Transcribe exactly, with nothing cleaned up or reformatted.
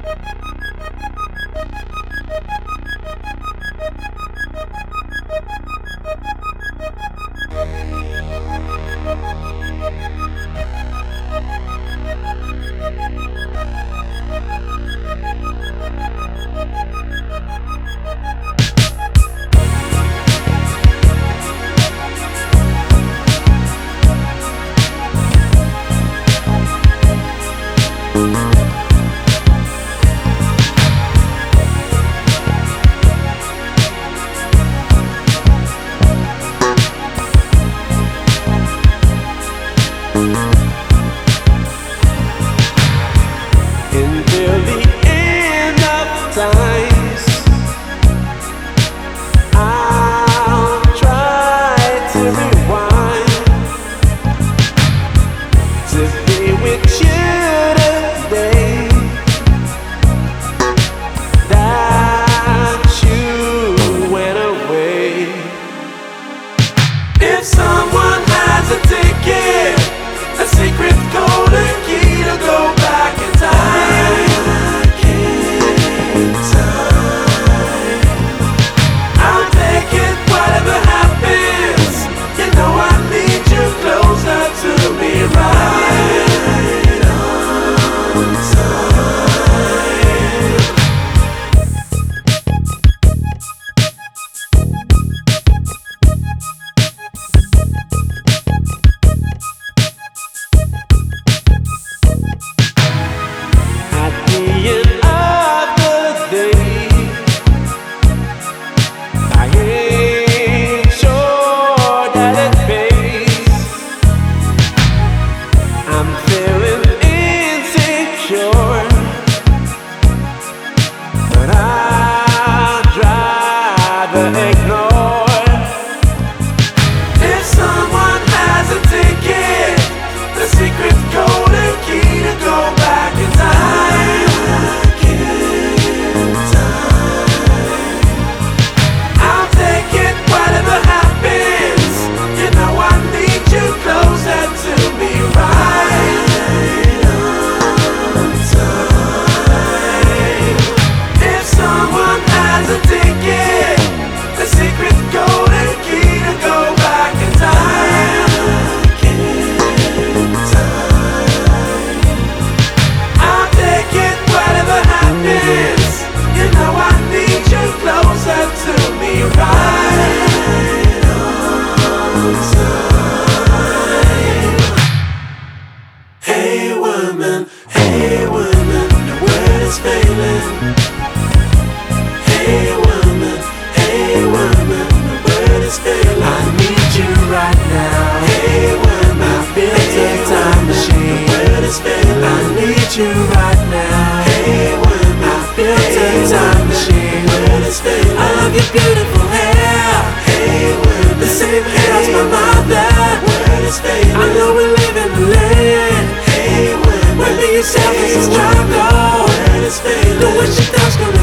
Until the end of times, I'll try to rewind to be with you today, that you went away. If someone has a ticket, a secret code, a key to go back in time, you right now. Hey woman, I built a time machine. I love your beautiful hair. Hey woman, the same hair as my mother. I know we live in the land. Hey woman, where be yourself is a struggle. The wish you touch